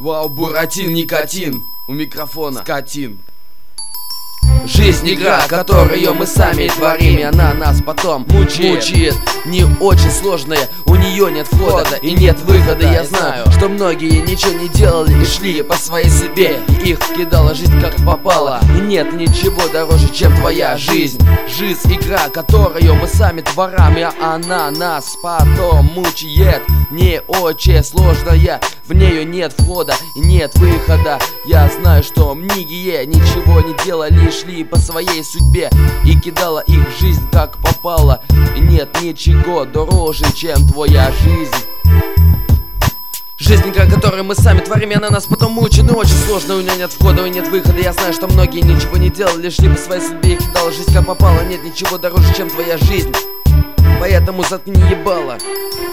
Вау, Буратин, никотин. У микрофона скотин. Жизнь игра, которую мы сами творим, и она нас потом мучает. Не очень сложная, у нее нет входа и нет выхода. Я знаю, что многие ничего не делали и шли по своей себе, и их кидала жизнь как попало. И нет ничего дороже, чем твоя жизнь. Жизнь игра, которую мы сами творим, и она нас потом мучает. Не очень сложная, в нее нет входа и нет выхода. Я знаю, что многие ничего не делали, шли по своей судьбе, и кидала их жизнь как попало. И нет ничего дороже, чем твоя жизнь. Жизнь игра, которую мы сами творим, и она нас потом мучает. Но очень сложно, у нее нет входа и нет выхода. Я знаю, что многие ничего не делали, шли по своей судьбе, и кидала жизнь как попало. Нет ничего дороже, чем твоя жизнь. Поэтому заткни ебало.